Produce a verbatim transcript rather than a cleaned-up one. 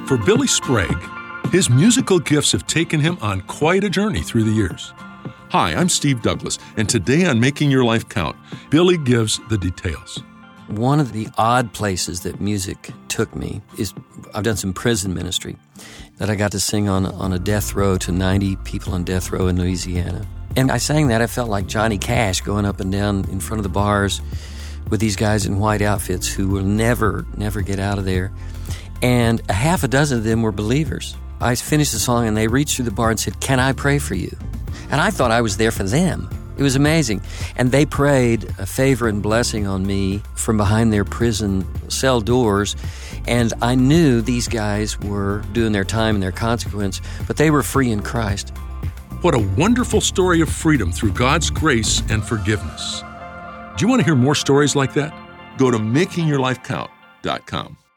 For Billy Sprague, his musical gifts have taken him on quite a journey through the years. Hi, I'm Steve Douglas, and today on Making Your Life Count, Billy gives the details. One of the odd places that music took me is I've done some prison ministry that I got to sing on, on a death row to ninety people on death row in Louisiana. And I sang that, I felt like Johnny Cash going up and down in front of the bars with these guys in white outfits who will never, never get out of there. And a half a dozen of them were believers. I finished the song and they reached through the bar and said, "Can I pray for you?" And I thought I was there for them. It was amazing. And they prayed a favor and blessing on me from behind their prison cell doors. And I knew these guys were doing their time and their consequence, but they were free in Christ. What a wonderful story of freedom through God's grace and forgiveness. Do you want to hear more stories like that? Go to making your life count dot com.